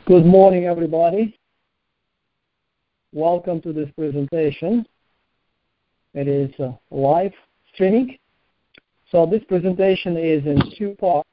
Good morning, everybody. Welcome to this presentation. It is live streaming. So this presentation is in two parts.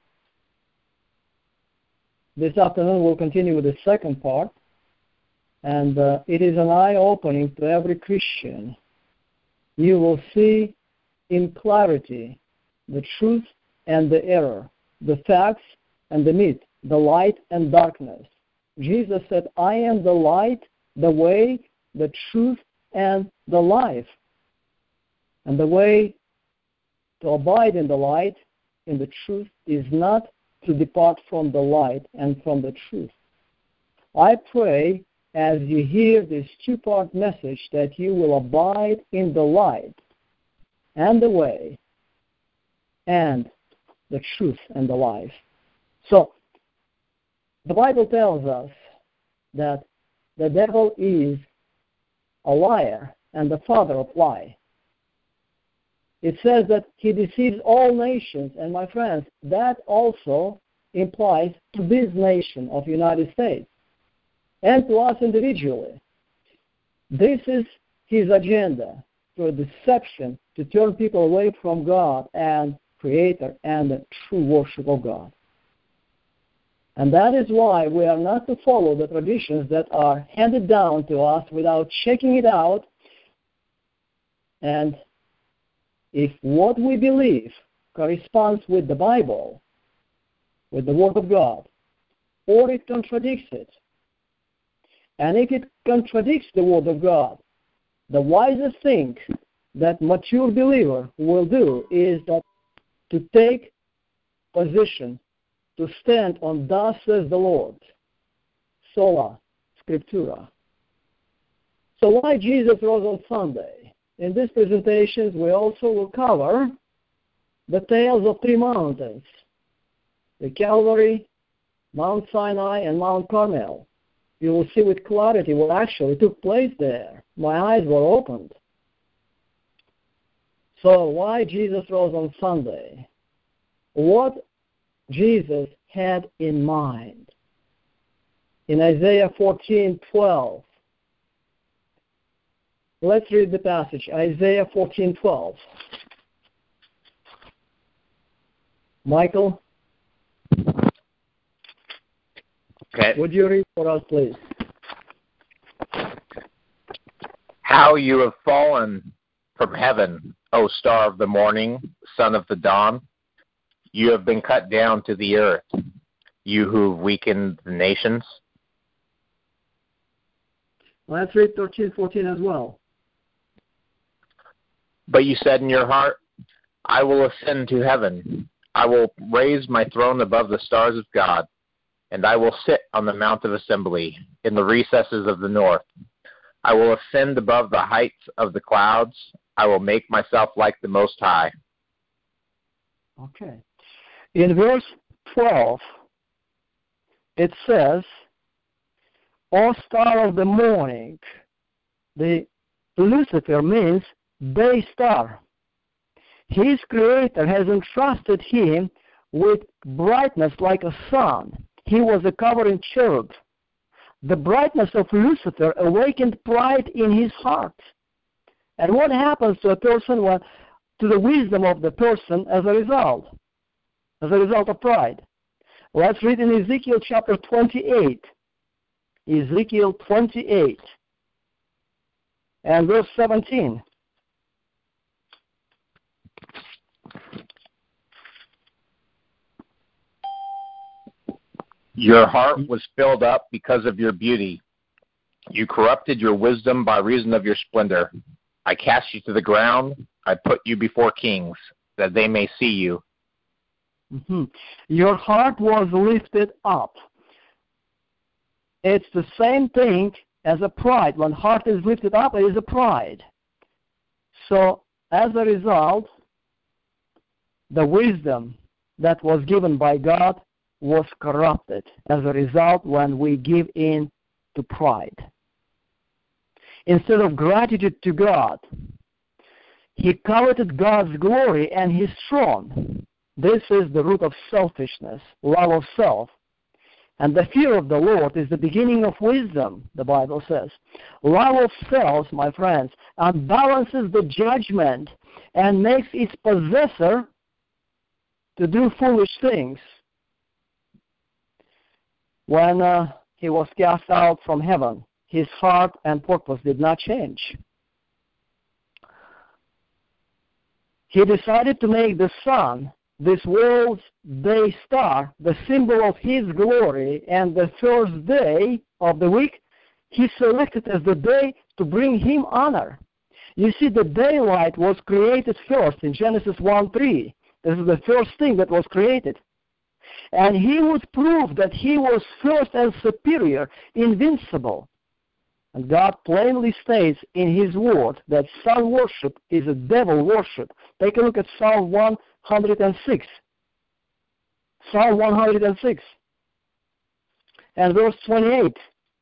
This afternoon we'll continue with the second part. And it is an eye-opening to every Christian. You will see in clarity the truth and the error, the facts and the myth, the light and darkness. Jesus said, I am the light, the way, the truth, and the life. And the way to abide in the light, in the truth, is not to depart from the light and from the truth. I pray, as you hear this two-part message, that you will abide in the light and the way and the truth and the life. So, the Bible tells us that the devil is a liar and the father of lie. It says that he deceives all nations, and my friends, that also implies to this nation of the United States and to us individually. This is his agenda, through deception, to turn people away from God and Creator and the true worship of God. And that is why we are not to follow the traditions that are handed down to us without checking it out. And if what we believe corresponds with the Bible, with the Word of God, or it contradicts it, and if it contradicts the Word of God, the wisest thing that mature believer will do is that to take position, to stand on thus says the Lord, sola scriptura. So why Jesus rose on Sunday? In these presentations we also will cover the tales of three mountains, the Calvary, Mount Sinai, and Mount Carmel. You will see with clarity what actually took place there. My eyes were opened. So why Jesus rose on Sunday? What Jesus had in mind. In Isaiah 14:12. Let's read the passage. Isaiah 14:12. Michael? Okay. Would you read for us, please? How you have fallen from heaven, O star of the morning, son of the dawn. You have been cut down to the earth, you who have weakened the nations. Let's read 13:14 as well. But you said in your heart, I will ascend to heaven. I will raise my throne above the stars of God, and I will sit on the mount of assembly in the recesses of the north. I will ascend above the heights of the clouds. I will make myself like the Most High. Okay. In verse 12, it says, O star of the morning. The Lucifer means day star. His Creator has entrusted him with brightness like a sun. He was a covering cherub. The brightness of Lucifer awakened pride in his heart. And what happens to a person, to the wisdom of the person as a result of pride? Let's read in Ezekiel chapter 28. Ezekiel 28 and verse 17. Your heart was filled up because of your beauty. You corrupted your wisdom by reason of your splendor. I cast you to the ground. I put you before kings, that they may see you. Mm-hmm. Your heart was lifted up. It's the same thing as a pride. When heart is lifted up, it is a pride. So, as a result, the wisdom that was given by God was corrupted. As a result, when we give in to pride. Instead of gratitude to God, he coveted God's glory and his throne. This is the root of selfishness, love of self. And the fear of the Lord is the beginning of wisdom, the Bible says. Love of self, my friends, unbalances the judgment and makes its possessor to do foolish things. When he was cast out from heaven, his heart and purpose did not change. He decided to make the sun, this world's day star, the symbol of his glory, and the first day of the week he selected as the day to bring him honor. You see, the daylight was created first in Genesis 1:3. This is the first thing that was created. And he would prove that he was first and superior, invincible. And God plainly states in his word that sun worship is a devil worship. Take a look at Psalm 106. Psalm 106 and verse 28.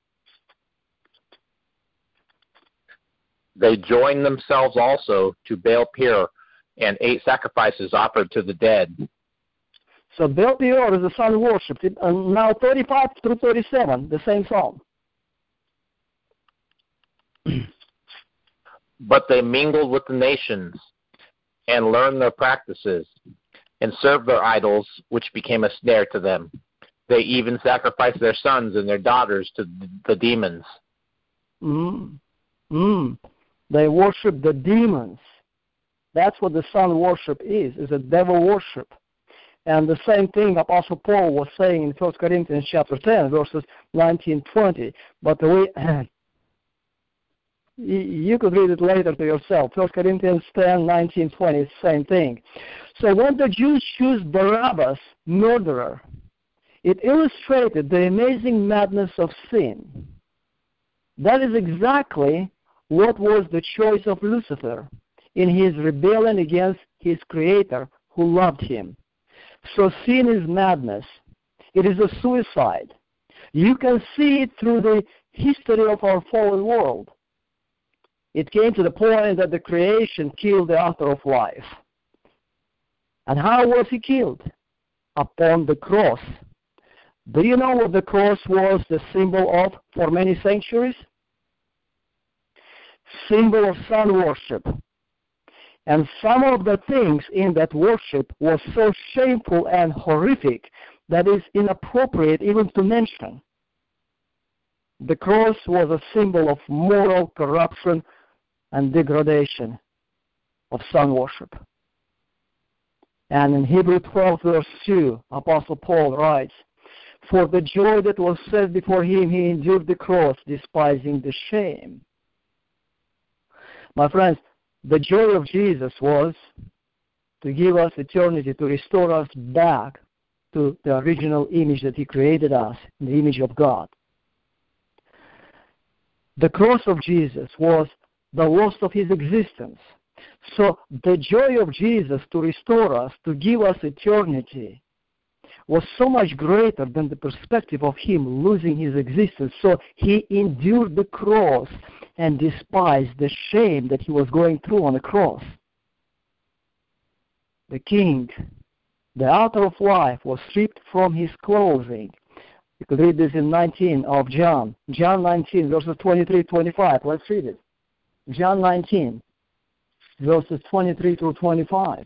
They joined themselves also to Baal Peor and ate sacrifices offered to the dead. So Baal Peor is the sun worship. Now 35 through 37, the same psalm. But they mingled with the nations and learned their practices and served their idols, which became a snare to them. They even sacrificed their sons and their daughters to the demons. They worship the demons. That's what the sun worship is a devil worship. And the same thing Apostle Paul was saying in 1 Corinthians chapter 10, verses 19-20. But you could read it later to yourself. 1 Corinthians 10, 19, 20, same thing. So when the Jews chose Barabbas, murderer, it illustrated the amazing madness of sin. That is exactly what was the choice of Lucifer in his rebellion against his Creator who loved him. So sin is madness. It is a suicide. You can see it through the history of our fallen world. It came to the point that the creation killed the author of life. And how was he killed? Upon the cross. Do you know what the cross was the symbol of for many centuries? Symbol of sun worship. And some of the things in that worship was so shameful and horrific that it's inappropriate even to mention. The cross was a symbol of moral corruption and degradation of sun worship. And in Hebrews 12, verse 2, Apostle Paul writes, "For the joy that was set before him, he endured the cross, despising the shame." My friends, the joy of Jesus was to give us eternity, to restore us back to the original image that he created us, the image of God. The cross of Jesus was the loss of his existence. So the joy of Jesus to restore us, to give us eternity, was so much greater than the perspective of him losing his existence. So he endured the cross and despised the shame that he was going through on the cross. The king, the author of life, was stripped from his clothing. You could read this in 19 of John. John 19, verses 23-25. Let's read it. John 19, verses 23 through 25.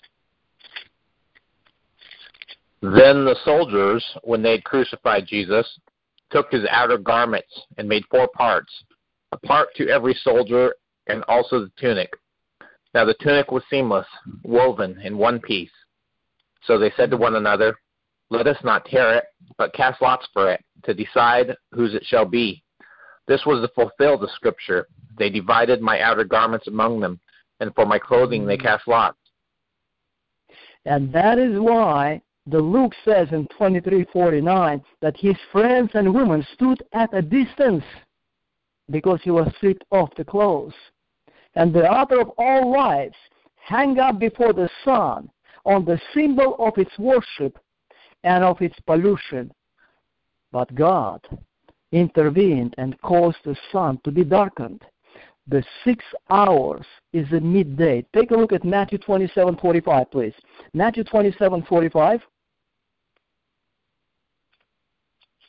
Then the soldiers, when they had crucified Jesus, took his outer garments and made 4 parts, a part to every soldier, and also the tunic. Now the tunic was seamless, woven in one piece. So they said to one another, "Let us not tear it, but cast lots for it, to decide whose it shall be." This was to fulfill the scripture. They divided my outer garments among them, and for my clothing they cast lots. And that is why the Luke says in 23:49 that his friends and women stood at a distance because he was stripped off the clothes. And the author of all lives hung up before the sun on the symbol of its worship and of its pollution. But God intervened and caused the sun to be darkened. The 6 hours is the midday. Take a look at Matthew 27:45, please. Matthew 27:45.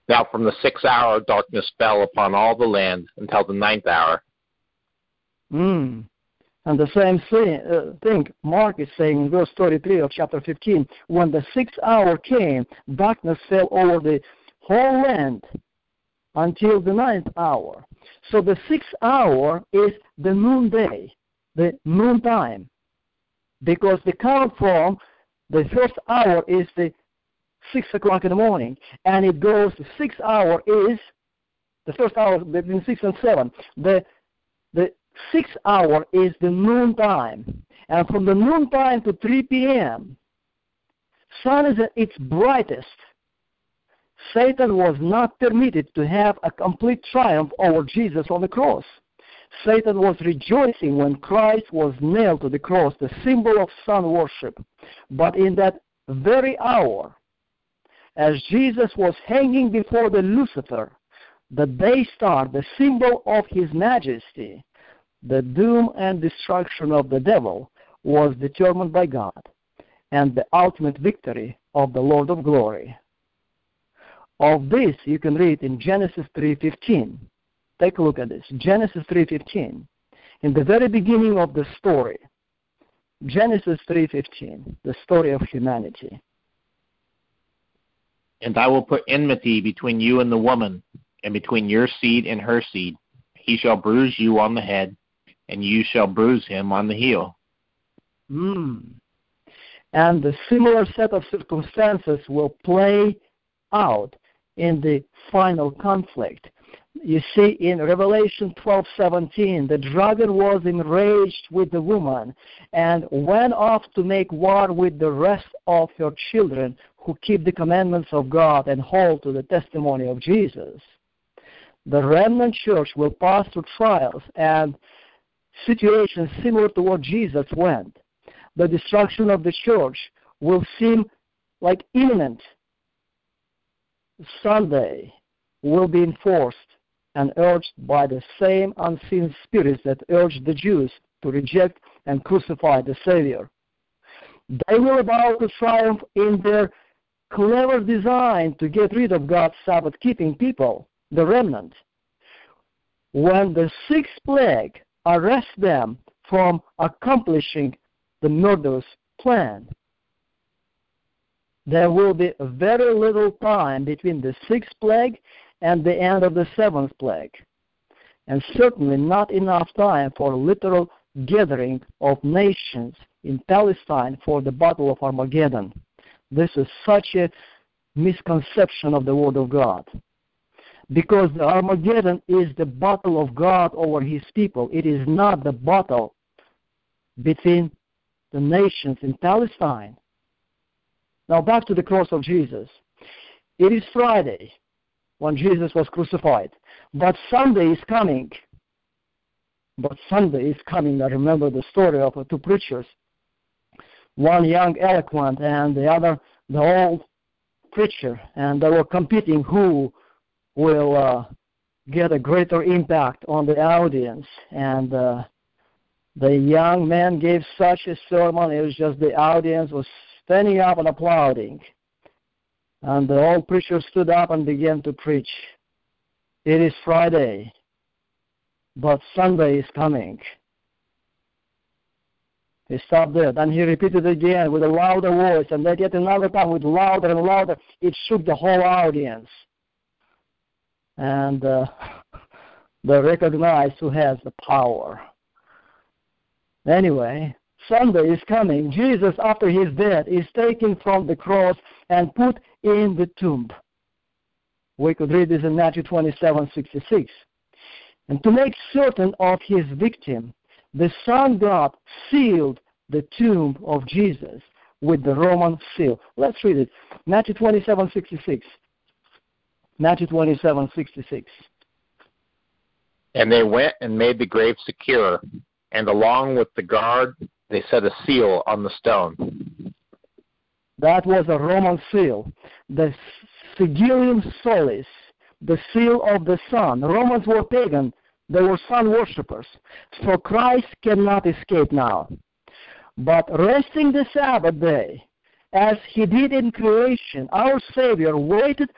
Now from the 6th hour darkness fell upon all the land until the 9th hour. And the same thing Mark is saying in verse 33 of chapter 15. When the 6th hour came, darkness fell over the whole land until the 9th hour. So the 6th hour is the noonday, the noontime, because the count from the first hour is the 6 o'clock in the morning, and it goes, the 6th hour is, the first hour between 6 and 7. The 6th hour is the noontime, and from the noontime to 3 p.m., sun is at its brightest. Satan was not permitted to have a complete triumph over Jesus on the cross. Satan was rejoicing when Christ was nailed to the cross, the symbol of sun worship. But in that very hour, as Jesus was hanging before the Lucifer, the day star, the symbol of his majesty, the doom and destruction of the devil was determined by God, and the ultimate victory of the Lord of glory. Of this you can read in Genesis 3:15. Take a look at this. Genesis 3:15. In the very beginning of the story, Genesis 3:15, the story of humanity. And I will put enmity between you and the woman, and between your seed and her seed. He shall bruise you on the head, and you shall bruise him on the heel. And the similar set of circumstances will play out in the final conflict. You see, in Revelation 12:17, the dragon was enraged with the woman and went off to make war with the rest of her children who keep the commandments of God and hold to the testimony of Jesus. The remnant church will pass through trials and situations similar to what Jesus went. The destruction of the church will seem like imminent. Sunday will be enforced and urged by the same unseen spirits that urged the Jews to reject and crucify the Savior. They will about to triumph in their clever design to get rid of God's Sabbath-keeping people, the remnant. When the 6th plague arrests them from accomplishing the murderous plan, there will be very little time between the 6th plague and the end of the 7th plague, and certainly not enough time for literal gathering of nations in Palestine for the Battle of Armageddon. This is such a misconception of the Word of God, because the Armageddon is the battle of God over His people. It is not the battle between the nations in Palestine. Now back to the cross of Jesus. It is Friday when Jesus was crucified, but Sunday is coming. I remember the story of two preachers, one young, eloquent, and the other, the old preacher, and they were competing who will get a greater impact on the audience. And the young man gave such a sermon, it was just the audience was standing up and applauding. And the old preacher stood up and began to preach. It is Friday, but Sunday is coming. He stopped there. Then he repeated again with a louder voice, and then yet another time with louder and louder. It shook the whole audience. And they recognized who has the power. Anyway, Sunday is coming. Jesus, after his death, is taken from the cross and put in the tomb. We could read this in Matthew 27:66. And to make certain of his victim, the Son God sealed the tomb of Jesus with the Roman seal. Let's read it. Matthew 27:66. Matthew 27:66. And they went and made the grave secure, and along with the guard they set a seal on the stone. That was a Roman seal. The Sigillium Solis, the seal of the sun. The Romans were pagan. They were sun worshippers. So Christ cannot escape now. But resting the Sabbath day, as he did in creation, our Savior waited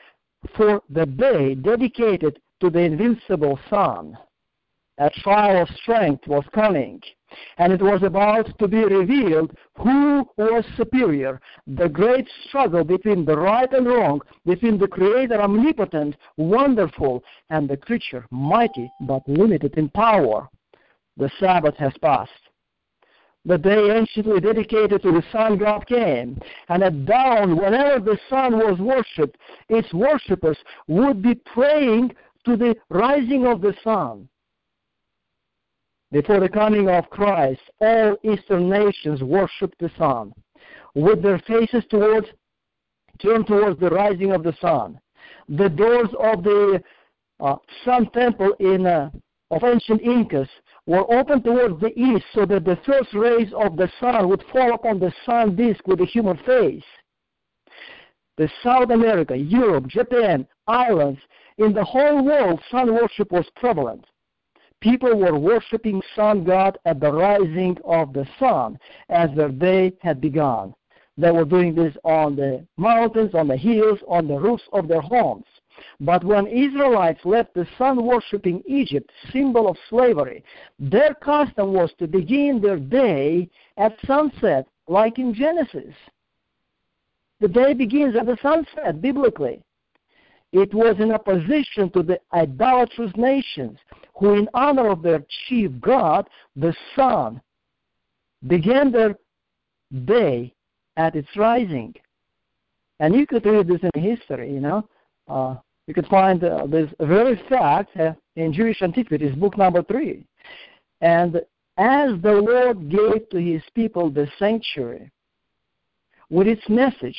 for the day dedicated to the invincible sun. A trial of strength was coming, and it was about to be revealed who was superior. The great struggle between the right and wrong, between the Creator omnipotent, wonderful, and the creature mighty but limited in power. The Sabbath has passed. The day anciently dedicated to the sun god came, and at dawn, whenever the sun was worshipped, its worshippers would be praying to the rising of the sun. Before the coming of Christ, all Eastern nations worshipped the sun, with their faces turned towards the rising of the sun. The doors of the sun temple of ancient Incas were open towards the east so that the first rays of the sun would fall upon the sun disk with a human face. The South America, Europe, Japan, islands, in the whole world, sun worship was prevalent. People were worshiping sun god at the rising of the sun as their day had begun. They were doing this on the mountains, on the hills, on the roofs of their homes. But when Israelites left the sun-worshipping Egypt, symbol of slavery, their custom was to begin their day at sunset, like in Genesis. The day begins at the sunset, biblically. It was in opposition to the idolatrous nations who, in honor of their chief god, the sun, began their day at its rising. And you could read this in history, You could find this very fact in Jewish Antiquities, book number 3. And as the Lord gave to his people the sanctuary with its message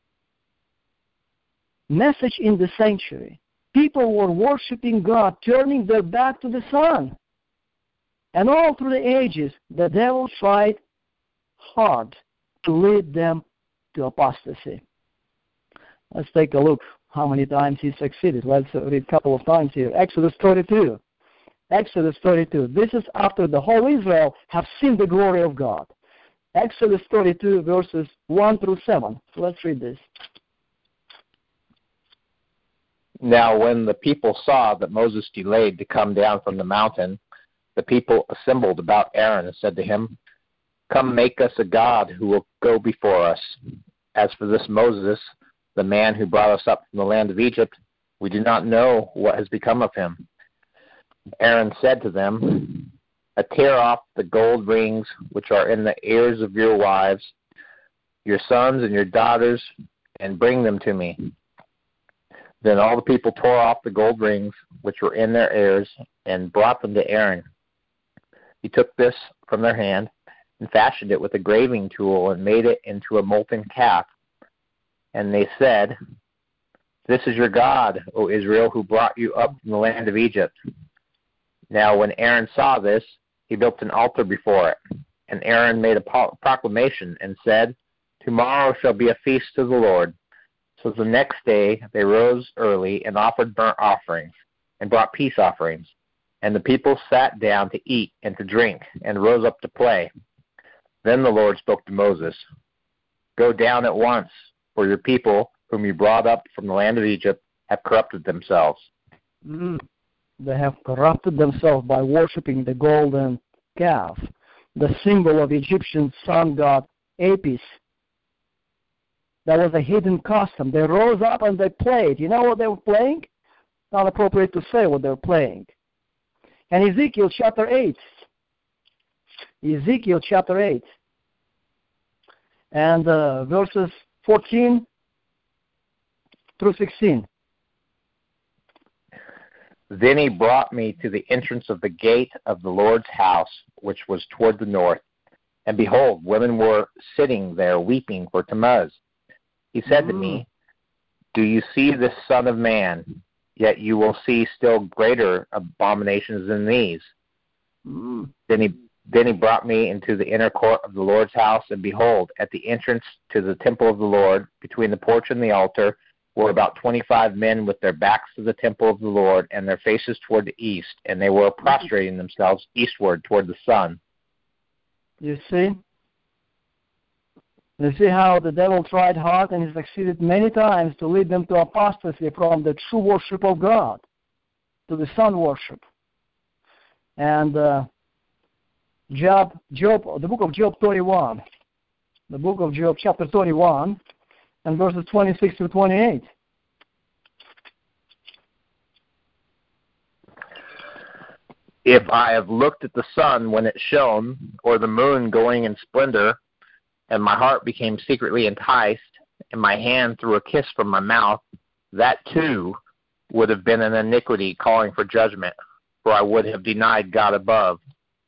in the sanctuary, people were worshiping God, turning their back to the sun. And all through the ages, the devil tried hard to lead them to apostasy. Let's take a look how many times he succeeded. Let's read a couple of times here. Exodus 32. Exodus 32. This is after the whole Israel have seen the glory of God. Exodus 32, verses 1 through 7. Let's read this. Now when the people saw that Moses delayed to come down from the mountain, the people assembled about Aaron and said to him, "Come, make us a god who will go before us. As for this Moses, the man who brought us up from the land of Egypt, we do not know what has become of him." Aaron said to them, "Tear off the gold rings which are in the ears of your wives, your sons and your daughters, and bring them to me." Then all the people tore off the gold rings which were in their ears and brought them to Aaron. He took this from their hand and fashioned it with a graving tool and made it into a molten calf. And they said, "This is your God, O Israel, who brought you up from the land of Egypt." Now when Aaron saw this, he built an altar before it. And Aaron made a proclamation and said, "Tomorrow shall be a feast to the Lord." So the next day they rose early and offered burnt offerings and brought peace offerings. And the people sat down to eat and to drink and rose up to play. Then the Lord spoke to Moses, "Go down at once, for your people, whom you brought up from the land of Egypt, have corrupted themselves." They have corrupted themselves by worshiping the golden calf, the symbol of Egyptian sun god Apis. That was a hidden custom. They rose up and they played. You know what they were playing? Not appropriate to say what they were playing. And Ezekiel chapter 8. Ezekiel chapter 8. And verses 14 through 16. Then he brought me to the entrance of the gate of the Lord's house, which was toward the north. And behold, women were sitting there weeping for Tammuz. He said to me, "Do you see this son of man? Yet you will see still greater abominations than these." Then he brought me into the inner court of the Lord's house, and behold, at the entrance to the temple of the Lord, between the porch and the altar, were about 25 men with their backs to the temple of the Lord and their faces toward the east, and they were prostrating themselves eastward toward the sun. You see? You see how the devil tried hard and he succeeded many times to lead them to apostasy from the true worship of God to the sun worship. And the book of Job 31, the book of Job chapter 31 and verses 26 to 28. If I have looked at the sun when it shone, or the moon going in splendor, and my heart became secretly enticed, and my hand threw a kiss from my mouth, that too would have been an iniquity calling for judgment, for I would have denied God above.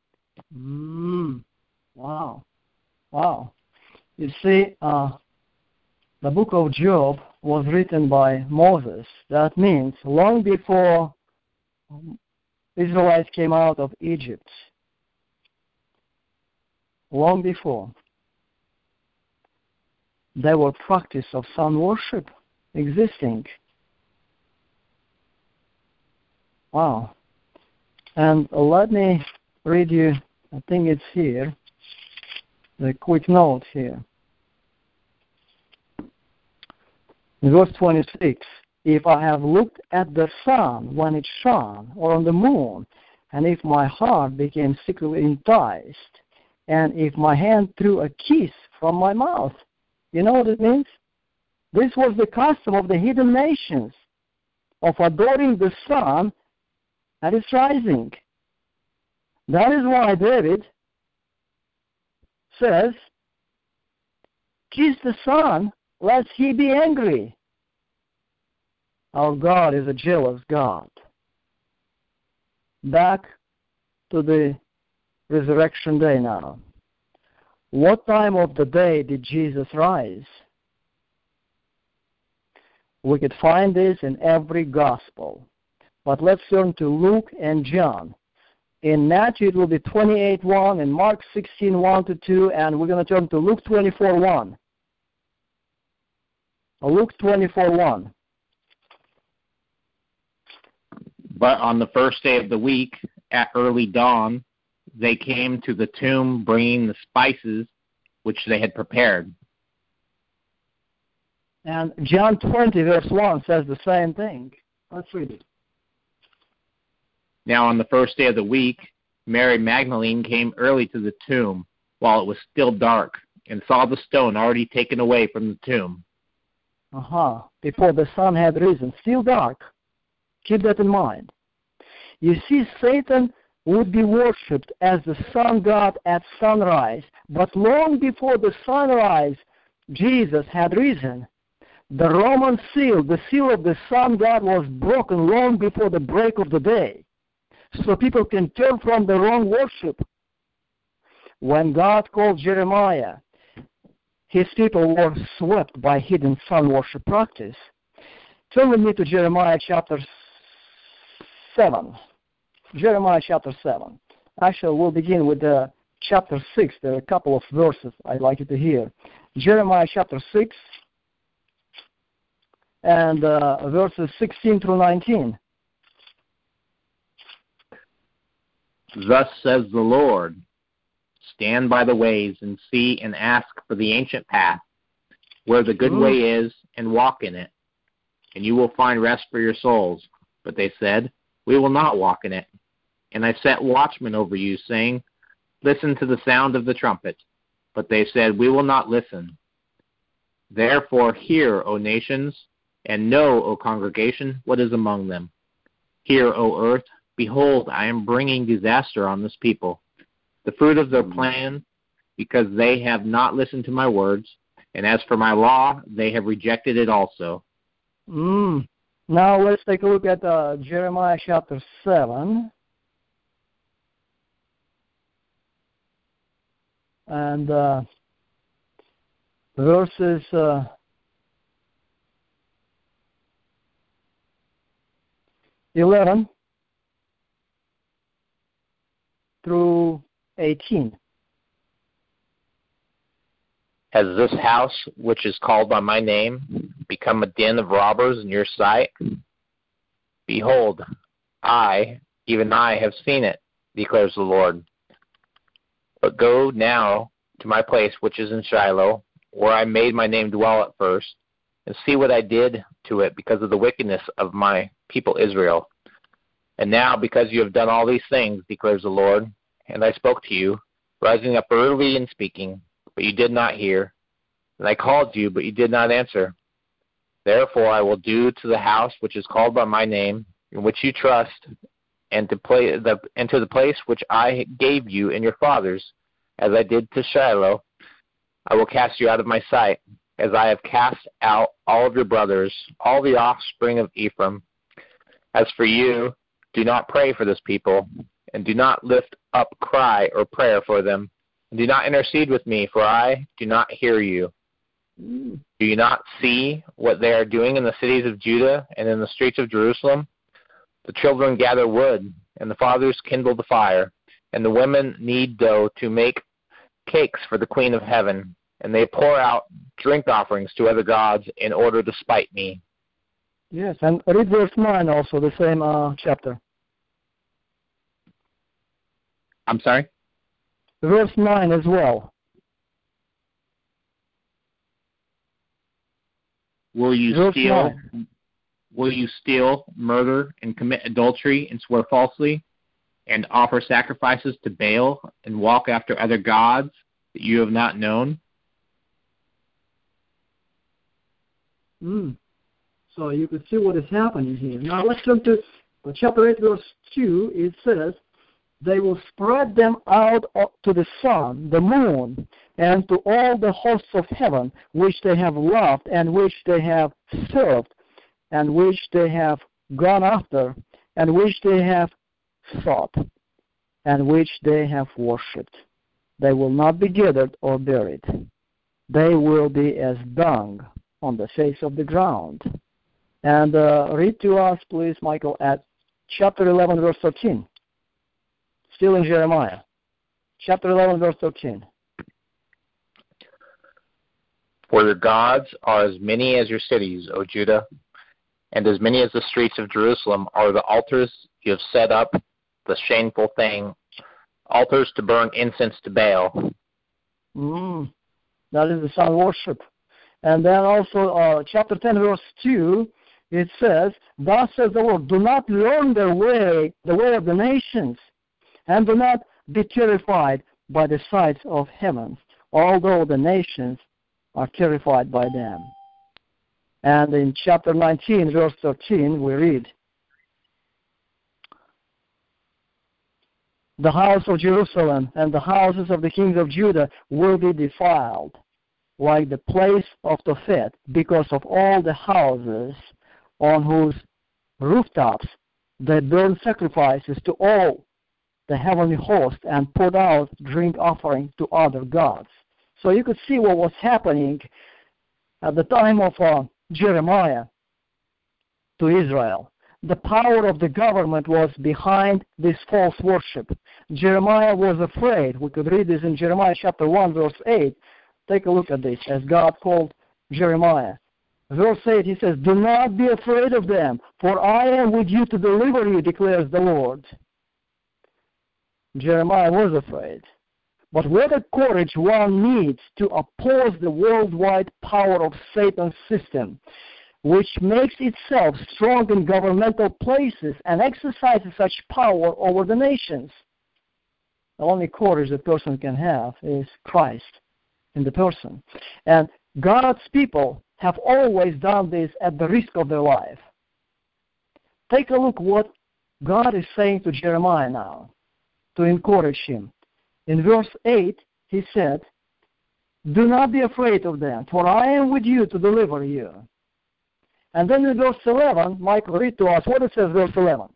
Wow. You see, the book of Job was written by Moses. That means long before Israelites came out of Egypt. Long before. There were practice of sun worship existing. Wow. And let me read you, I think it's here, the quick note here. In verse 26, if I have looked at the sun when it shone, or on the moon, and if my heart became secretly enticed, and if my hand threw a kiss from my mouth. You know what it means? This was the custom of the heathen nations of adoring the sun at its rising. That is why David says, kiss the sun, lest he be angry. Our God is a jealous God. Back to the resurrection day now. What time of the day did Jesus rise? We could find this in every gospel. But let's turn to Luke and John. In Matthew, it will be 28:1, and Mark 16:1-2, and we're going to turn to Luke 24:1. Luke 24:1. But on the first day of the week, at early dawn, they came to the tomb bringing the spices which they had prepared. And John 20, verse 1 says the same thing. Let's read it. Now on the first day of the week, Mary Magdalene came early to the tomb while it was still dark, and saw the stone already taken away from the tomb. Before the sun had risen, still dark. Keep that in mind. You see, Satan would be worshipped as the sun god at sunrise, but long before the sunrise, Jesus had risen. The Roman seal, the seal of the sun god, was broken long before the break of the day, so people can turn from the wrong worship. When God called Jeremiah, his people were swept by hidden sun worship practice. Turn with me to Jeremiah chapter 7. Jeremiah chapter 7. Actually, we'll begin with chapter 6. There are a couple of verses I'd like you to hear. Jeremiah chapter 6 and verses 16 through 19. Thus says the Lord, stand by the ways and see and ask for the ancient path, where the good way is, and walk in it, and you will find rest for your souls. But they said, we will not walk in it. And I set watchmen over you, saying, listen to the sound of the trumpet. But they said, we will not listen. Therefore hear, O nations, and know, O congregation, what is among them. Hear, O earth, behold, I am bringing disaster on this people, the fruit of their plan, because they have not listened to my words, and as for my law, they have rejected it also. Now let's take a look at Jeremiah chapter 7. And verses 11 through 18. Has this house, which is called by my name, become a den of robbers in your sight? Behold, I, even I, have seen it, declares the Lord. But go now to my place which is in Shiloh, where I made my name dwell at first, and see what I did to it because of the wickedness of my people Israel. And now, because you have done all these things, declares the Lord, and I spoke to you, rising up early and speaking, but you did not hear, and I called you, but you did not answer. Therefore I will do to the house which is called by my name, in which you trust, and to the place which I gave you and your fathers, as I did to Shiloh. I will cast you out of my sight, as I have cast out all of your brothers, all the offspring of Ephraim. As for you, do not pray for this people, and do not lift up cry or prayer for them, and do not intercede with me, for I do not hear you. Do you not see what they are doing in the cities of Judah and in the streets of Jerusalem? The children gather wood, and the fathers kindle the fire, and the women knead dough to make cakes for the Queen of Heaven, and they pour out drink offerings to other gods in order to spite me. Yes, and read verse 9 also, the same chapter. I'm sorry? Verse 9 as well. Will you steal, murder, and commit adultery, and swear falsely, and offer sacrifices to Baal, and walk after other gods that you have not known? So you can see what is happening here. Now let's turn to chapter 8, verse 2. It says, they will spread them out to the sun, the moon, and to all the hosts of heaven, which they have loved, and which they have served, and which they have gone after, and which they have sought, and which they have worshipped. They will not be gathered or buried. They will be as dung on the face of the ground. And read to us, please, Michael, at chapter 11, verse 13. Still in Jeremiah. Chapter 11, verse 13. For the gods are as many as your cities, O Judah, and as many as the streets of Jerusalem are the altars you have set up, the shameful thing, altars to burn incense to Baal. That is the sun worship. And then also chapter 10, verse 2, it says, thus says the Lord, do not learn the way of the nations, and do not be terrified by the sights of heavens, although the nations are terrified by them. And in chapter 19, verse 13, we read, the house of Jerusalem and the houses of the kings of Judah will be defiled, like the place of Tophet, because of all the houses on whose rooftops they burn sacrifices to all the heavenly host and put out drink offering to other gods. So you could see what was happening at the time of Jeremiah to Israel. The power of the government was behind this false worship. Jeremiah was afraid. We could read this in Jeremiah chapter 1, verse 8. Take a look at this, as God called Jeremiah. Verse 8, he says, do not be afraid of them, for I am with you to deliver you, declares the Lord. Jeremiah was afraid. But what a courage one needs to oppose the worldwide power of Satan's system, which makes itself strong in governmental places and exercises such power over the nations. The only courage a person can have is Christ in the person. And God's people have always done this at the risk of their life. Take a look what God is saying to Jeremiah now to encourage him. In verse 8, he said, do not be afraid of them, for I am with you to deliver you. And then in verse 11, Michael, read to us what it says, verse 11.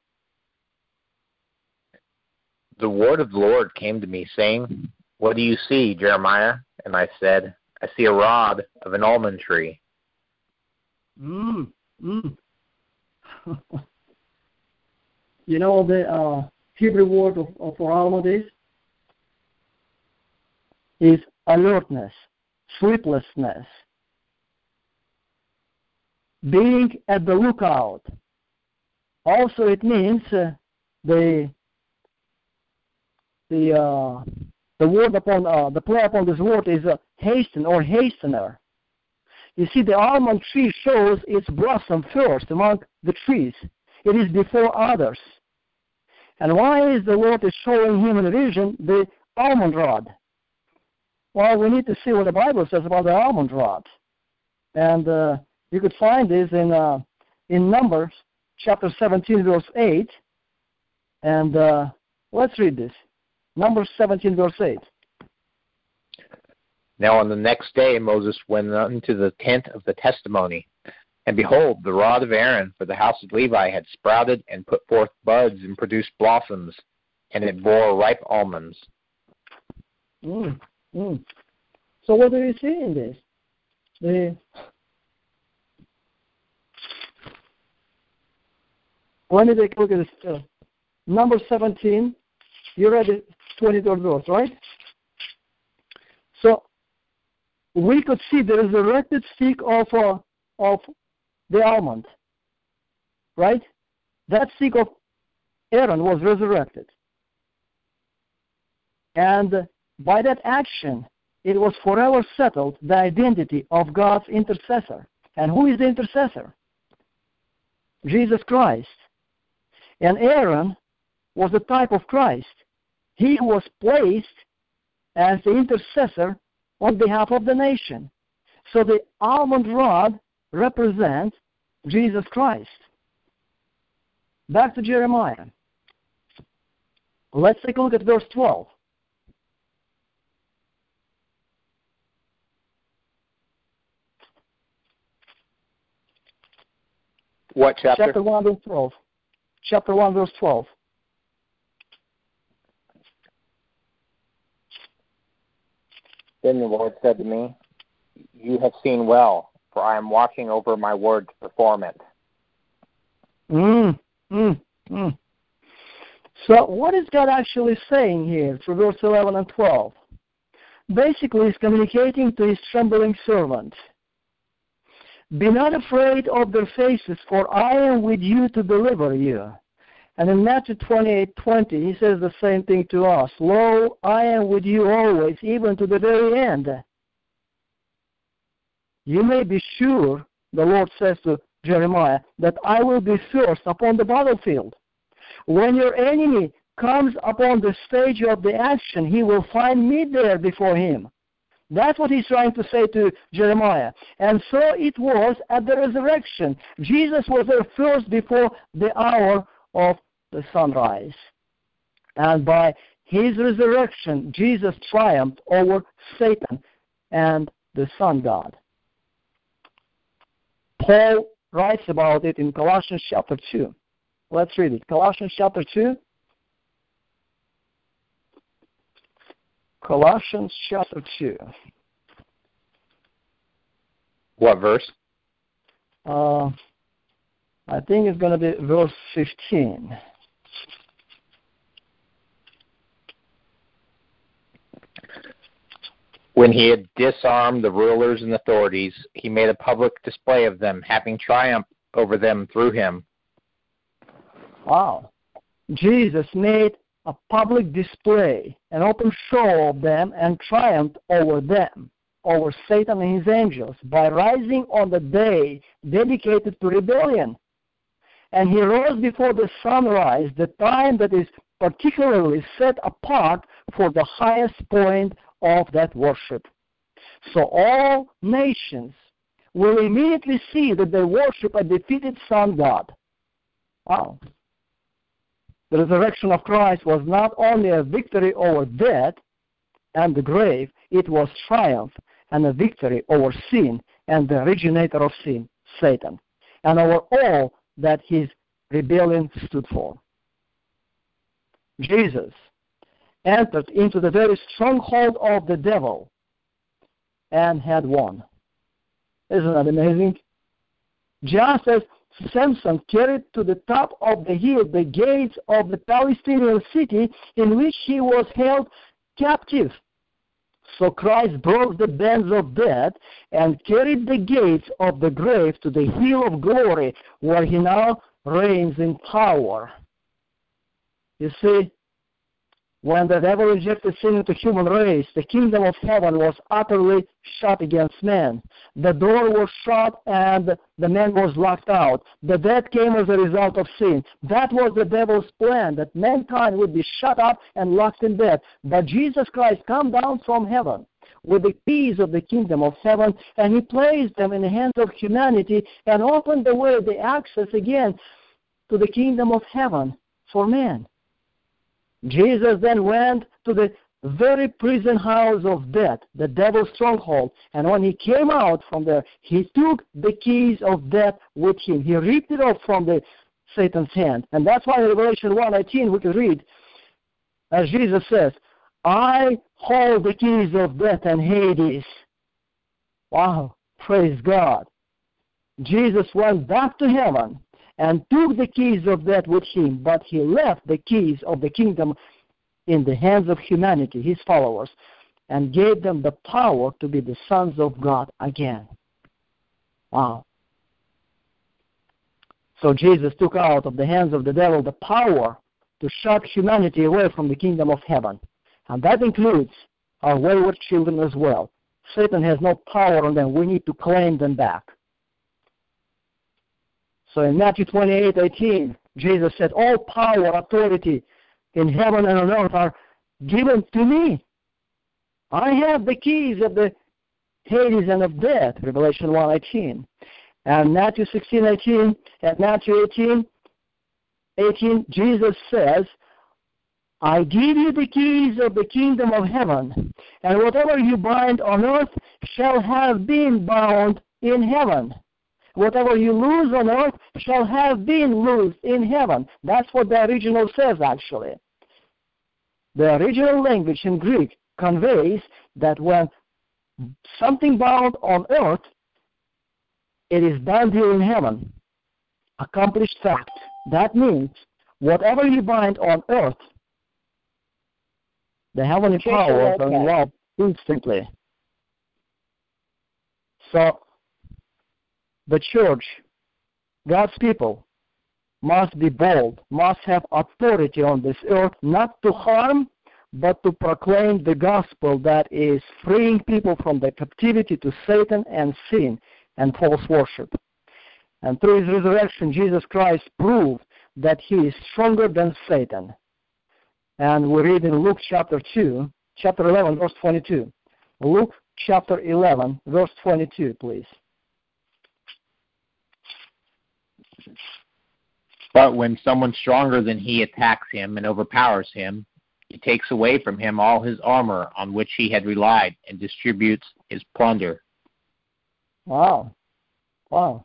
The word of the Lord came to me, saying, what do you see, Jeremiah? And I said, I see a rod of an almond tree. You know the Hebrew word for almond is alertness, sleeplessness, being at the lookout. Also, it means the the word upon the play upon this word is hasten or hastener. You see, the almond tree shows its blossom first among the trees. It is before others. And why is the Lord is showing him in a vision the almond rod? Well, we need to see what the Bible says about the almond rod. And you could find this in Numbers chapter 17, verse 8. And let's read this. Numbers 17, verse 8. Now on the next day Moses went unto the tent of the testimony, and behold, the rod of Aaron for the house of Levi had sprouted and put forth buds and produced blossoms, and it bore ripe almonds. So what do you see in this? Let me take a look at this. Number 17, you read the 23rd verse, right? So we could see the resurrected stick of the almond, right? That stick of Aaron was resurrected. And by that action, it was forever settled the identity of God's intercessor. And who is the intercessor? Jesus Christ. And Aaron was the type of Christ. He was placed as the intercessor on behalf of the nation. So the almond rod represents Jesus Christ. Back to Jeremiah. Let's take a look at verse 12. What chapter? Chapter 1, verse 12. Chapter 1, verse 12. Then the Lord said to me, You have seen well, for I am watching over my word to perform it. So what is God actually saying here through verse 11 and 12? Basically, he's communicating to his trembling servant. Be not afraid of their faces, for I am with you to deliver you. And in Matthew 28:20, he says the same thing to us. Lo, I am with you always, even to the very end. You may be sure, the Lord says to Jeremiah, that I will be first upon the battlefield. When your enemy comes upon the stage of the action, he will find me there before him. That's what he's trying to say to Jeremiah. And so it was at the resurrection. Jesus was there first before the hour of the sunrise. And by his resurrection, Jesus triumphed over Satan and the sun god. Paul writes about it in Colossians chapter 2. Let's read it. Colossians chapter 2. Colossians chapter 2. What verse? I think it's going to be verse 15. When he had disarmed the rulers and authorities, he made a public display of them, having triumphed over them through him. Wow. Jesus made a public display, an open show of them, and triumphed over them, over Satan and his angels, by rising on the day dedicated to rebellion. And he rose before the sunrise, the time that is particularly set apart for the highest point of that worship. So all nations will immediately see that they worship a defeated sun god. Wow. The resurrection of Christ was not only a victory over death and the grave, it was triumph and a victory over sin and the originator of sin, Satan, and over all that his rebellion stood for. Jesus entered into the very stronghold of the devil and had won. Isn't that amazing? Just as Samson carried to the top of the hill the gates of the Palestinian city in which he was held captive, so Christ broke the bands of death and carried the gates of the grave to the hill of glory, where he now reigns in power. You see, when the devil injected sin into human race, the kingdom of heaven was utterly shut against man. The door was shut and the man was locked out. The death came as a result of sin. That was the devil's plan, that mankind would be shut up and locked in death. But Jesus Christ came down from heaven with the keys of the kingdom of heaven, and he placed them in the hands of humanity and opened the way, the access again to the kingdom of heaven for man. Jesus then went to the very prison house of death, the devil's stronghold, and when he came out from there, he took the keys of death with him. He ripped it off from Satan's hand. And that's why in Revelation 1:19 we can read, as Jesus says, I hold the keys of death and Hades. Wow, praise God. Jesus went back to heaven and took the keys of death with him, but he left the keys of the kingdom in the hands of humanity, his followers, and gave them the power to be the sons of God again. Wow. So Jesus took out of the hands of the devil the power to shut humanity away from the kingdom of heaven. And that includes our wayward children as well. Satan has no power on them. We need to claim them back. So in Matthew 28:18, Jesus said, all power, authority in heaven and on earth are given to me. I have the keys of the Hades and of death, Revelation 1:18. And Matthew 16:18 and Matthew 18, Jesus says, I give you the keys of the kingdom of heaven, and whatever you bind on earth shall have been bound in heaven. Whatever you loose on earth shall have been loosed in heaven. That's what the original says, actually. The original language in Greek conveys that when something bound on earth, it is bound here in heaven. Accomplished fact. That means whatever you bind on earth, the heavenly powers are involved instantly. So, the church, God's people, must be bold, must have authority on this earth, not to harm, but to proclaim the gospel that is freeing people from the captivity to Satan and sin and false worship. And through his resurrection, Jesus Christ proved that he is stronger than Satan. And we read in Luke chapter 11, verse 22. Luke chapter 11, verse 22, please. But when someone stronger than he attacks him and overpowers him, he takes away from him all his armor on which he had relied and distributes his plunder. Wow. Wow.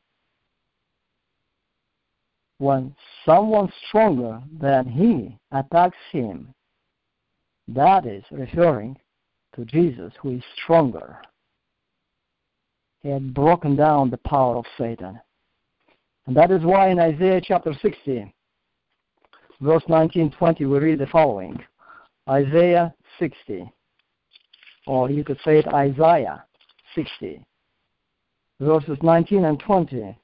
When someone stronger than he attacks him, that is referring to Jesus, who is stronger. He had broken down the power of Satan. And that is why in Isaiah chapter 60, verse 19-20, we read the following. Isaiah 60, or you could say it Isaiah 60, verses 19 and 20.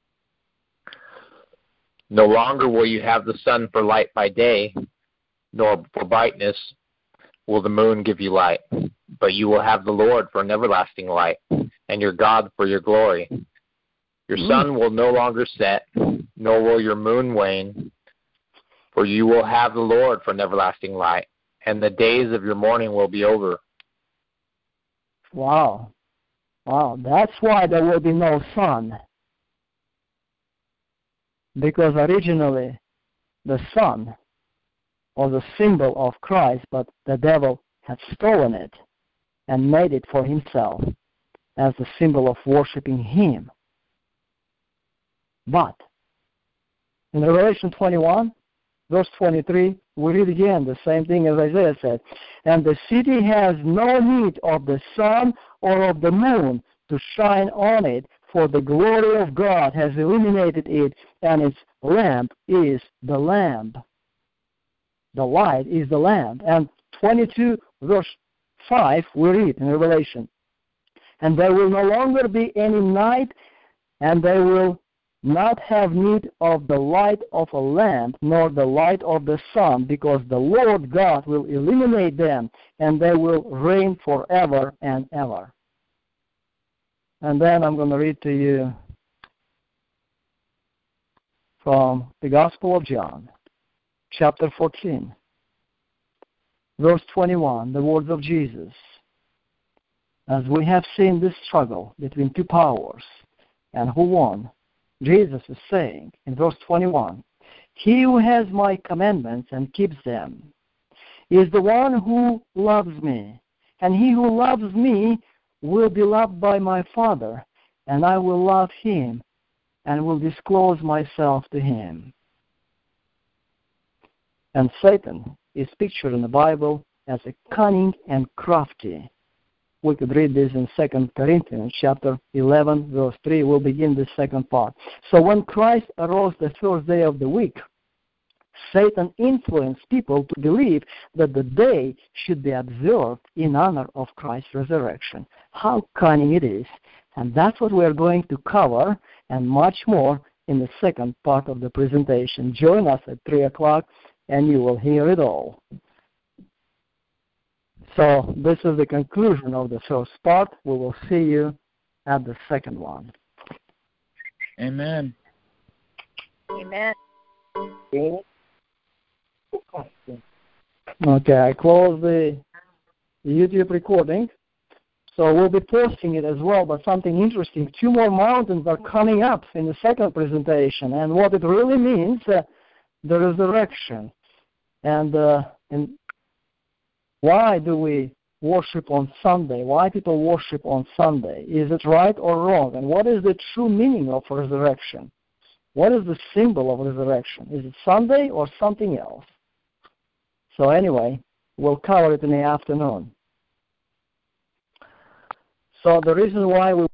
No longer will you have the sun for light by day, nor for brightness will the moon give you light. But you will have the Lord for an everlasting light, and your God for your glory. Your sun will no longer set, nor will your moon wane, for you will have the Lord for an everlasting light, and the days of your mourning will be over. Wow. Wow. That's why there will be no sun. Because originally the sun was a symbol of Christ, but the devil had stolen it and made it for himself as the symbol of worshiping him. But in Revelation 21, verse 23, we read again the same thing as Isaiah said. And the city has no need of the sun or of the moon to shine on it, for the glory of God has illuminated it, and its lamp is the Lamb. The light is the Lamb. And 22, verse 5, we read in Revelation. And there will no longer be any night, and there will not have need of the light of a lamp, nor the light of the sun, because the Lord God will illuminate them, and they will reign forever and ever. And then I'm going to read to you from the Gospel of John, chapter 14, verse 21, the words of Jesus. As we have seen this struggle between two powers, and who won, Jesus is saying in verse 21, "He who has my commandments and keeps them is the one who loves me, and he who loves me will be loved by my Father, and I will love him and will disclose myself to him." And Satan is pictured in the Bible as a cunning and crafty. We could read this in 2 Corinthians chapter 11, verse 3. We'll begin the second part. So when Christ arose the first day of the week, Satan influenced people to believe that the day should be observed in honor of Christ's resurrection. How cunning it is. And that's what we're going to cover and much more in the second part of the presentation. Join us at 3 o'clock and you will hear it all. So this is the conclusion of the first part. We will see you at the second one. Amen. Amen. Okay, I close the YouTube recording. So we'll be posting it as well, but something interesting. 2 more mountains are coming up in the second presentation, and what it really means, the resurrection. And why do we worship on Sunday? Why people worship on Sunday? Is it right or wrong? And what is the true meaning of resurrection? What is the symbol of resurrection? Is it Sunday or something else? So anyway, we'll cover it in the afternoon. So the reason why we